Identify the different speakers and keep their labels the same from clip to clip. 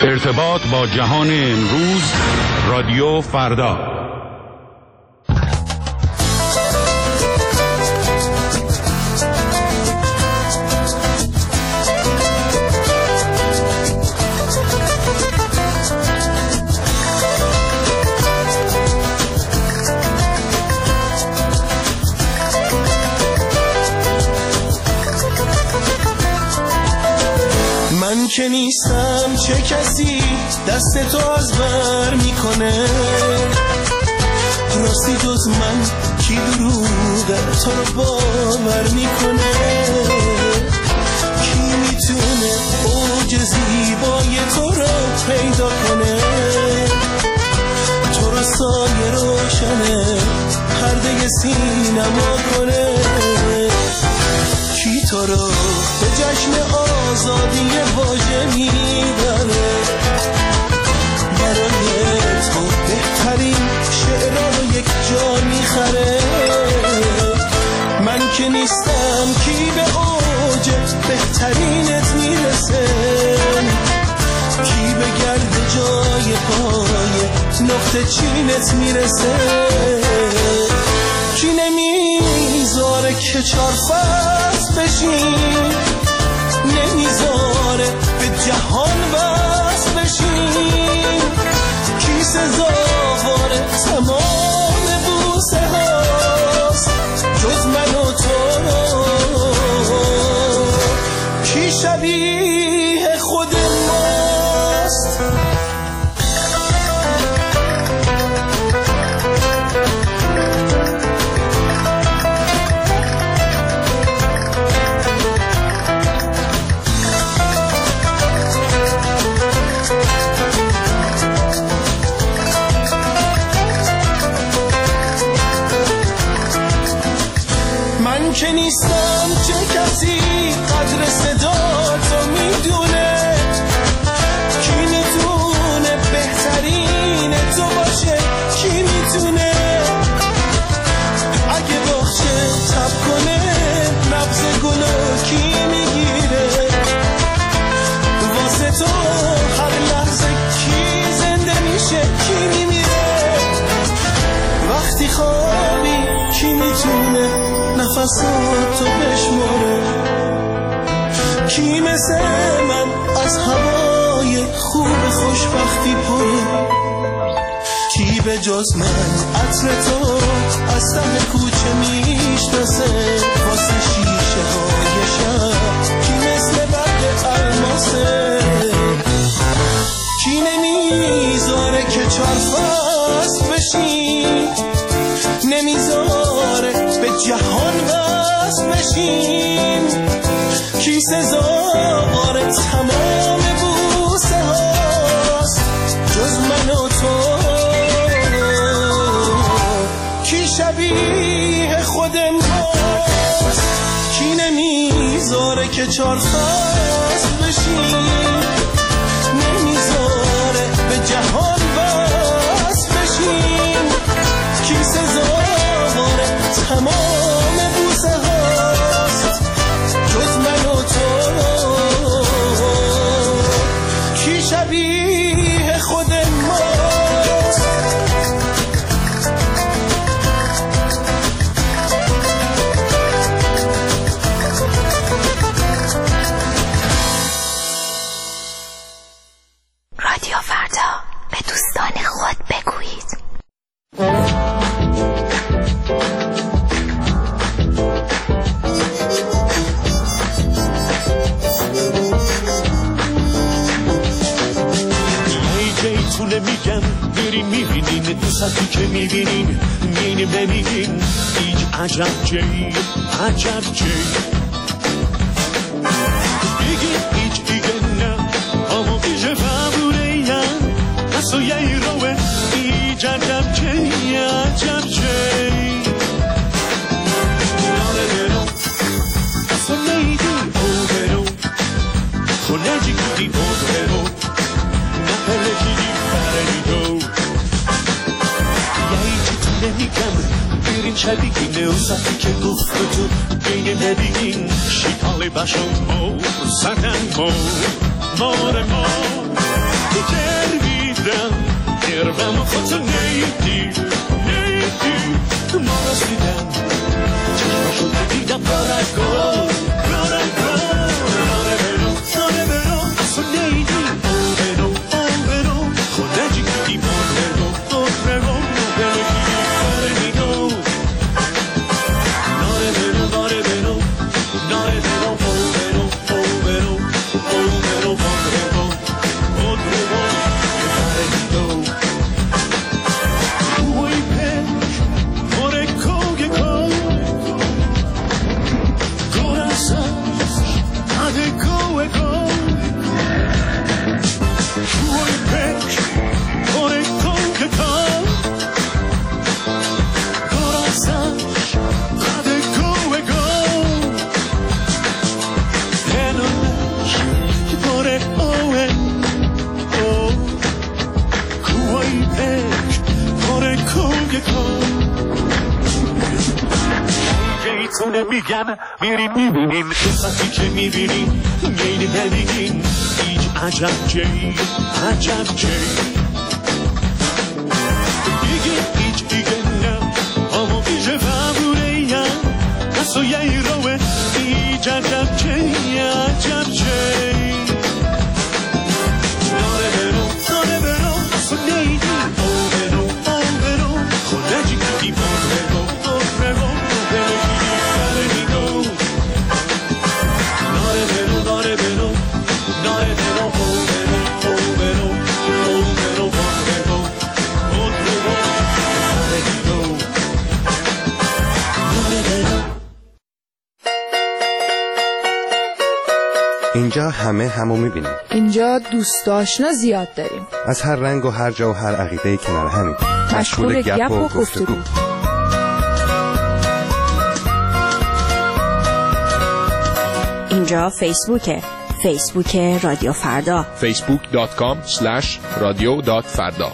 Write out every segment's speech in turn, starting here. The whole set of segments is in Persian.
Speaker 1: ارتباط با جهان امروز، رادیو فردا.
Speaker 2: من که نیستم چه کسی دست تو از بر میکنه، راستی جز من کی دروغ تو رو باور میکنه؟ کی میتونه اوج زیبای تو رو پیدا کنه؟ تو رو سایه روشنه پرده سینما کنه؟ کی تو رو به جشن آزادی واژه میبره؟ برای تو بهترین شعرها رو یک جا میخره. من که نیستم کی به اوج بهترینت میرسه؟ کی به گرد جای پای نقطه چینت میرسه؟ کی نمیذاره که 4 فصل بشین، نمیذاره به جهان وصل بشین؟ کی سزاوار تمام بوسه هاست جز من و تو؟ کی شبیه خود ماست؟ من که نیستم چه کسی قدر صدا تو میدونه؟ کی میتونه بهترین تو باشه؟ کی میتونه اگه باغچه تب کنه نبض گلو کی میگیره؟ واسه تو هر لحظه کی زنده میشه کی میمیره؟ وقتی خوابی کی میتونه نفساتو بشماره؟ کی مثل من از هوای خوب خوشبختی پره؟ کی به جز من عطر تو از ته کوچه میشناسه؟ واسه شیشه های شب کی مثل برگ الماسه؟ کی نمیذاره که 4 فصل بشین، نمیذاره به جهان وصل بشین؟ کی سزاوار تمام بوسه هاست جز من و تو؟ کی شبیه خود ماست؟ کی نمیذاره که 4 فصل بشین، نمیذاره به جهان وصل بشین؟ کی سزاوار تمام بوسه هاست جز من و تو؟ کی شبیه خود ماست؟
Speaker 3: رادیو فردا، به دوستان خود بگویید.
Speaker 4: میگم بریم میبینین دوستی که میبینین میینیم نمیگین هیچ عجب جی عجب جی بگین هیچ دیگه نه اما بیشه فهمونه یا نسو یه روه هیچ عجب جی عجب جی ناله برو نسو نیدی او برو خونه جی کدی او برو نپله جی برین شبیگین اوسطی که گفت تو بین نبیگین شیطالی باشم مو زدن مو مار گردیدم قربم خودتو نیدی ما رسیدم چشماشو دیدم رارگو میگم میریم میبینیم قصتی که میبینیم گیلی نمیگیم هیچ عجب جی دیگه هیچ دیگه نه اما بیشه فبوره قصو یه روه هیچ عجب جی ناره برو قصو نیدی برو خونه جیگی برو
Speaker 5: اینجا همه همو میبینیم.
Speaker 6: اینجا دوست آشنا زیاد داریم.
Speaker 5: از هر رنگ و هر جا و هر عقیده کنار همین.
Speaker 6: مشغول گپ و گفتگو.
Speaker 7: اینجا فیسبوک رادیو فردا.
Speaker 8: facebook.com/radio.farda.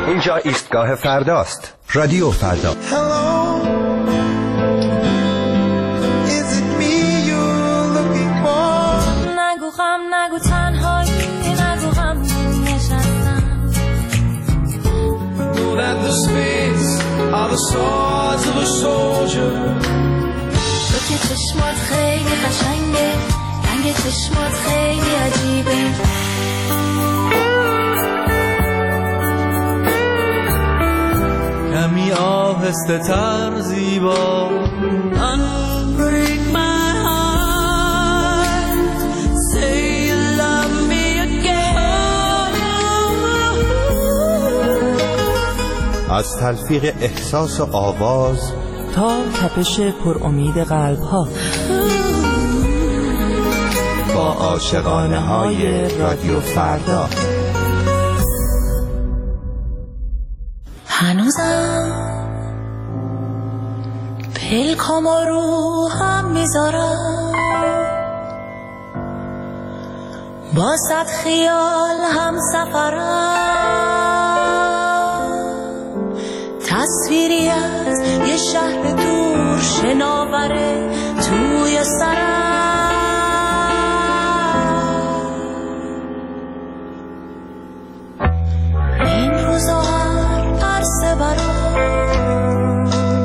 Speaker 5: اینجا ایستگاه فرداست. رادیو فردا.
Speaker 3: نگو غم نگو تنهایی نگو غم نشستم.
Speaker 2: Know that the spades are the swords of a soldier.
Speaker 3: تو که چشمات خیلی قشنگه، رنگ چشمات خیلی عجیبه.
Speaker 2: کمی آهسته تر زیبا.
Speaker 3: Unbreak my heart, say you love me again.
Speaker 5: از تلفیق احساس و آواز
Speaker 8: تا تپش پر امید قلب ها،
Speaker 5: با عاشقانه های رادیو فردا.
Speaker 3: هنوزم پلکامو رو هم میذارم، با صد خیال هم سفرم. تصویری از یه شهر دور شناوره توی سرم. این روزا هر عرصه برام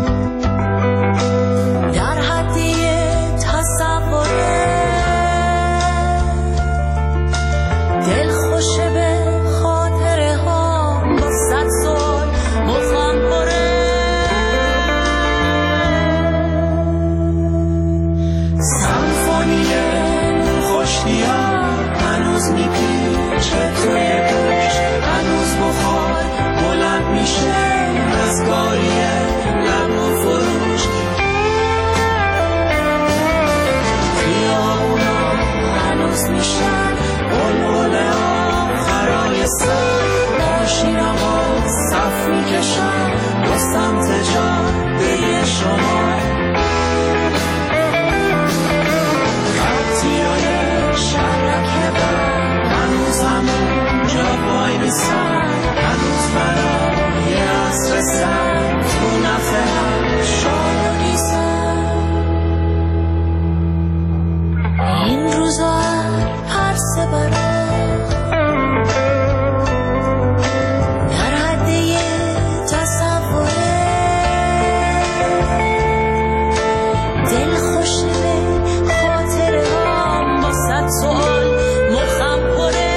Speaker 3: در حدی تصوره. دل خوشه به خاطره ها، با صد سال مخم پره.
Speaker 2: سمفونی خوشتیار هنوز میپیچه توی گوش. هنوز بخار بلند میشه از گاری لب و فروش. خیابونا هنوز میشن بلبل آخرای سر. ماشینما صف میکشن دو سمت جاده شما. خطیای شرکه بر هنوز همونجا وای میسن. هنوز برای عصر سر تو نفه هم شاد نیستن.
Speaker 3: این روزا هر عرصه برام در حدی تصوره. دل خوشه به خاطره هم، با صد سوال مخم پره.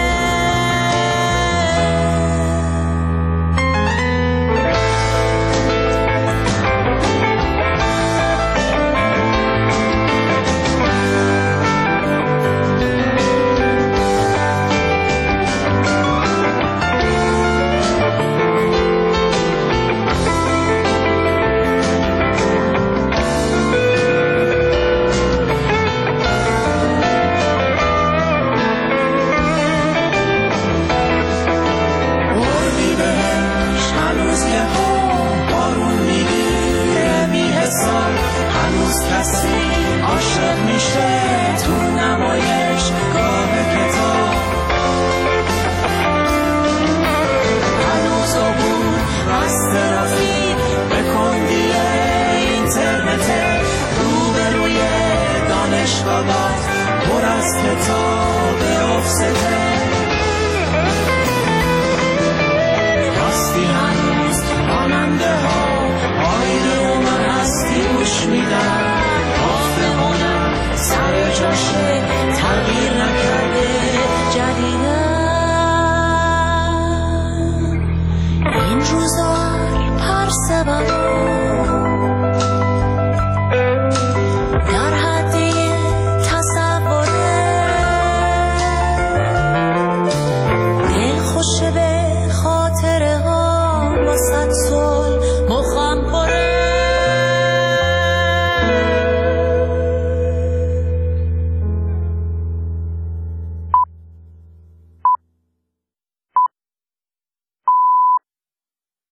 Speaker 2: هنوز یه بارون میگیره بی‌حساب. هنوز کسی عاشق میشه تو نمایش گاه کتاب. هنوز عبور از ترافیک به کندی اینترنت. روبروی دانشگاهات پر از کتاب افسته. هنوز راننده ها آینه و من هستی گوش میدن.